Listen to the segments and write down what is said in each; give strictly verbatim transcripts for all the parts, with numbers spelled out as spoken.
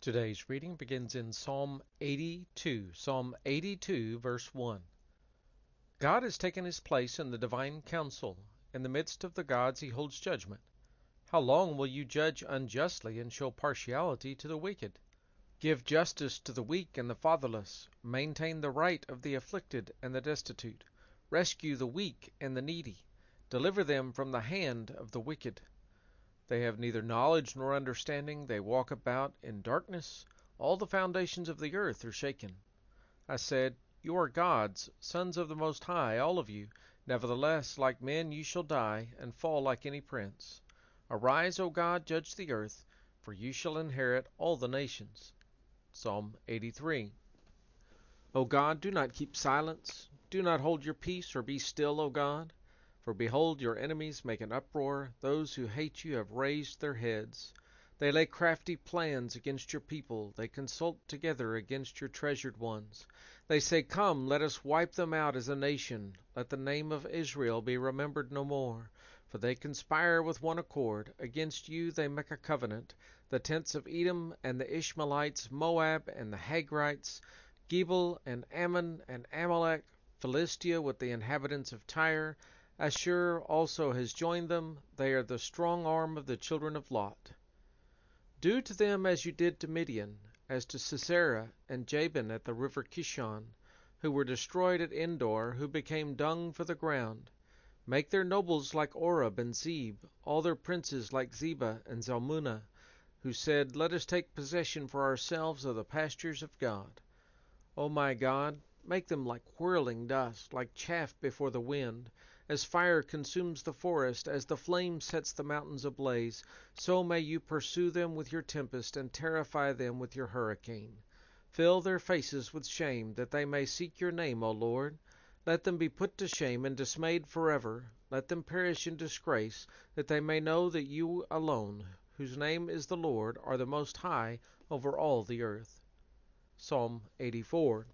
Today's reading begins in Psalm eighty-two. Psalm eighty-two, verse one. God has taken his place in the divine council. In the midst of the gods he holds judgment. How long will you judge unjustly and show partiality to the wicked? Give justice to the weak and the fatherless. Maintain the right of the afflicted and the destitute. Rescue the weak and the needy. Deliver them from the hand of the wicked. They have neither knowledge nor understanding. They walk about in darkness. All the foundations of the earth are shaken. I said, You are gods, sons of the Most High, all of you. Nevertheless, like men you shall die, and fall like any prince. Arise, O God, judge the earth, for you shall inherit all the nations. Psalm eighty-three. O God, do not keep silence. Do not hold your peace, or be still, O God. For behold, your enemies make an uproar. Those who hate you have raised their heads. They lay crafty plans against your people. They consult together against your treasured ones. They say, Come, let us wipe them out as a nation. Let the name of Israel be remembered no more. For they conspire with one accord. Against you they make a covenant. The tents of Edom and the Ishmaelites, Moab and the Hagrites, Gebal and Ammon and Amalek, Philistia with the inhabitants of Tyre. Ashur also has joined them. They are the strong arm of the children of Lot. Do to them as you did to Midian, as to Sisera and Jabin at the river Kishon, who were destroyed at Endor, who became dung for the ground. Make their nobles like Oreb and Zeb, all their princes like Zebah and Zalmunna, who said, Let us take possession for ourselves of the pastures of God. O my God, make them like whirling dust, like chaff before the wind. As fire consumes the forest, as the flame sets the mountains ablaze, so may you pursue them with your tempest and terrify them with your hurricane. Fill their faces with shame, that they may seek your name, O Lord. Let them be put to shame and dismayed forever. Let them perish in disgrace, that they may know that you alone, whose name is the Lord, are the Most High over all the earth. Psalm eighty-four.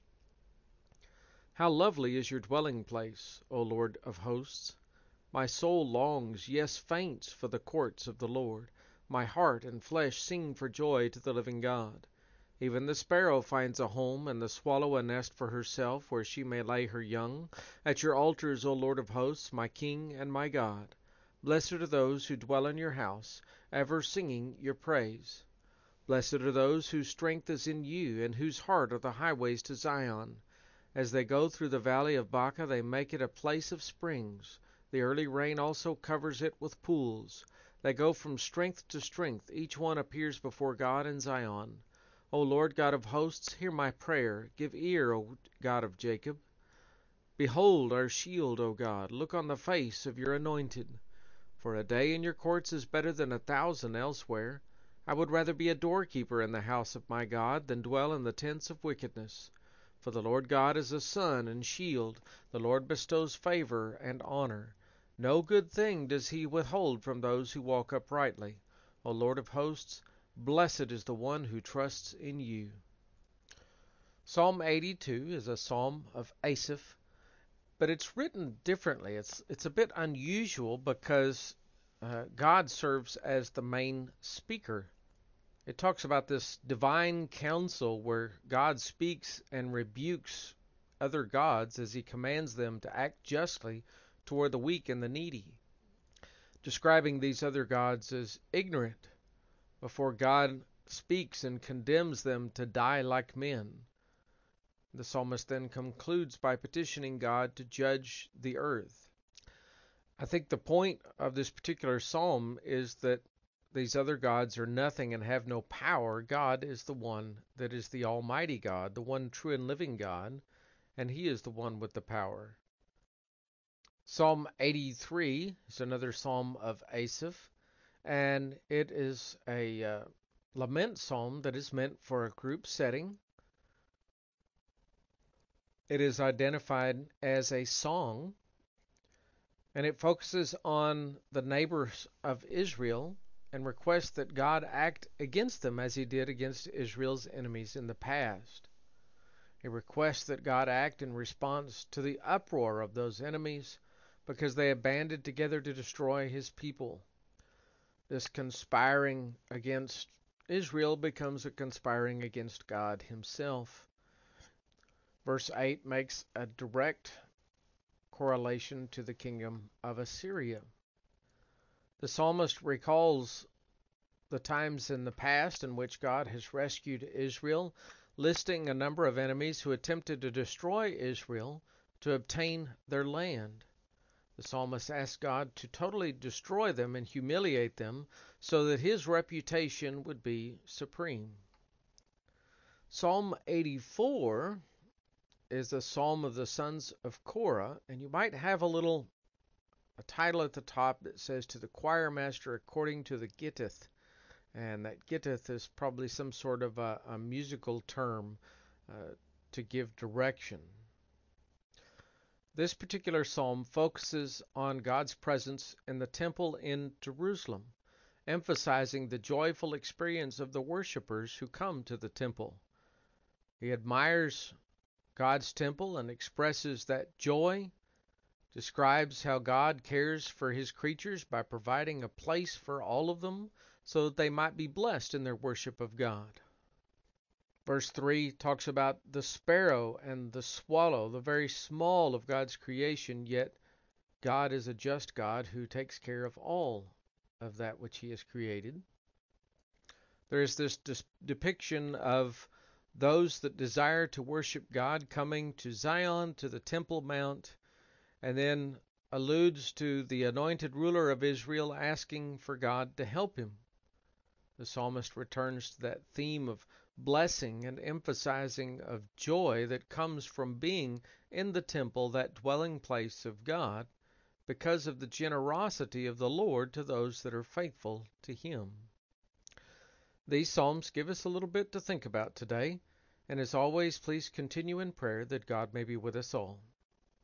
How lovely is your dwelling place, O Lord of hosts! My soul longs, yes, faints, for the courts of the Lord. My heart and flesh sing for joy to the living God. Even the sparrow finds a home, and the swallow a nest for herself, where she may lay her young. At your altars, O Lord of hosts, my King and my God. Blessed are those who dwell in your house, ever singing your praise. Blessed are those whose strength is in you, and whose heart are the highways to Zion. As they go through the valley of Baca, they make it a place of springs. The early rain also covers it with pools. They go from strength to strength. Each one appears before God in Zion. O Lord God of hosts, hear my prayer. Give ear, O God of Jacob. Behold our shield, O God. Look on the face of your anointed. For a day in your courts is better than a thousand elsewhere. I would rather be a doorkeeper in the house of my God than dwell in the tents of wickedness. For the Lord God is a sun and shield. The Lord bestows favor and honor. No good thing does he withhold from those who walk uprightly. O Lord of hosts, blessed is the one who trusts in you. Psalm eighty-two is a psalm of Asaph, but it's written differently. It's it's a bit unusual because uh, God serves as the main speaker. It talks about this divine council where God speaks and rebukes other gods as he commands them to act justly toward the weak and the needy, describing these other gods as ignorant before God speaks and condemns them to die like men. The psalmist then concludes by petitioning God to judge the earth. I think the point of this particular psalm is that these other gods are nothing and have no power. God is the one that is the Almighty God, the one true and living God, and he is the one with the power. Psalm eighty-three is another psalm of Asaph, and it is a uh, lament psalm that is meant for a group setting. It is identified as a song, and it focuses on the neighbors of Israel and requests that God act against them as he did against Israel's enemies in the past. It requests that God act in response to the uproar of those enemies because they have banded together to destroy his people. This conspiring against Israel becomes a conspiring against God himself. Verse eight makes a direct correlation to the kingdom of Assyria. The psalmist recalls the times in the past in which God has rescued Israel, listing a number of enemies who attempted to destroy Israel to obtain their land. The psalmist asks God to totally destroy them and humiliate them so that his reputation would be supreme. Psalm eighty-four is a psalm of the sons of Korah, and you might have a little a title at the top that says to the choir master according to the Gittith. And that Gittith is probably some sort of a, a musical term uh, to give direction. This particular psalm focuses on God's presence in the temple in Jerusalem, emphasizing the joyful experience of the worshipers who come to the temple. He admires God's temple and expresses that joy, describes how God cares for his creatures by providing a place for all of them so that they might be blessed in their worship of God. Verse three talks about the sparrow and the swallow, the very small of God's creation, yet God is a just God who takes care of all of that which he has created. There is this depiction of those that desire to worship God coming to Zion, to the Temple Mount, and then alludes to the anointed ruler of Israel asking for God to help him. The psalmist returns to that theme of blessing and emphasizing of joy that comes from being in the temple, that dwelling place of God, because of the generosity of the Lord to those that are faithful to him. These psalms give us a little bit to think about today, and as always, please continue in prayer that God may be with us all.